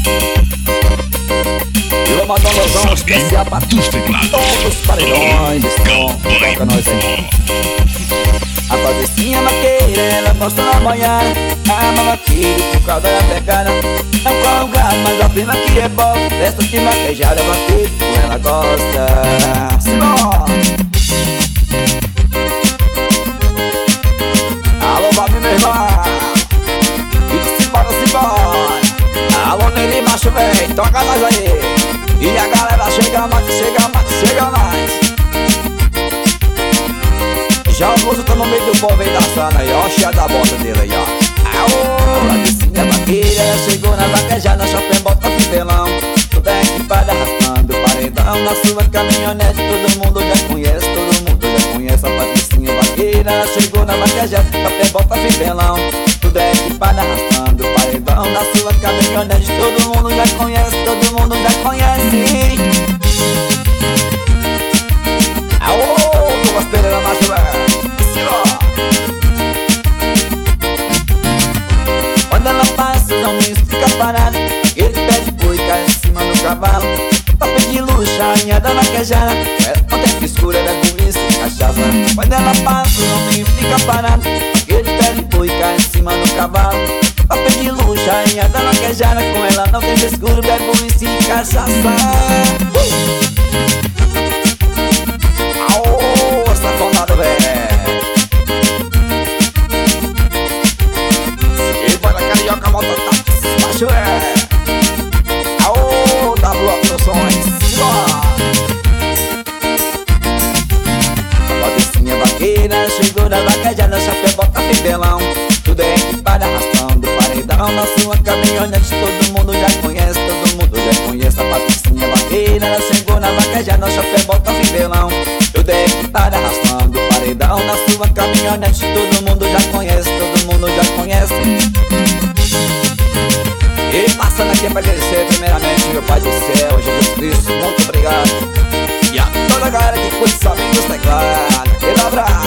E vou mandar um losão especial pra todos os paredões. Toca nós aí. A Patricinha Maqueira, ela gosta da manhã. A mamaqueira, por causa da pegada. Não corre o gado, mas a prima que é bom. Desta de maquejada, vaqueiro, ela gosta. Simbora! Alô, Babi, meu irmão. E simbora, simbora. Alô, Nelly, macho, véi, toca nós aí. E a galera chega mais, chega mais, chega mais. Já o moço tá no meio do povo aí dançando aí, ó, cheia da bota dele aí, ó. Aô, Patricinha Maqueira, ela chegou na vaquejada, shopping, bota fivelão. Toda equipada arrastando o paredão. Na sua caminhonete, todo mundo já conhece, todo mundo já conhece a Patricinha Maqueira. Ela chegou na vaquejada, shopping, bota fivelão. Toda equipada arrastando o paredão. Na sua caminhonete, todo mundo já conhece, todo mundo já conhece. Aô, Lucas Pereira, macho, velho. Quando ela passa, não me fica parado. Ele pede boi, cai em cima do cavalo. Papo de luxo, rainha da vaquejada. Ela não tem frescura, ela é polícia e cachaça. Quando ela passa, não me fica parado. Ele pede boi, cai em cima do cavalo. Papo de luxo, rainha da vaquejada. Com ela não tem frescura, ela é polícia e cachaça. Aô, safona, velho. Carioca, volta, tá, macho, é. Aô, W Produções, a Patricinha Vaqueira chegou na vaquejada, chapéu, bota fivelão. Tudo é equipada, arrastando paredão. Na sua caminhonete, todo mundo já conhece, todo mundo já conhece a Patricinha Vaqueira. Ela chegou na vaquejada, chapéu, bota fivelão. Tudo é equipada, arrastando paredão. Na sua caminhonete, todo mundo já conhece, todo mundo já conhece. E passando aqui pra agradecer primeiramente meu Pai do Céu, Jesus Cristo, muito obrigado. E a toda a galera que curte somente os teclados, aquele abraço.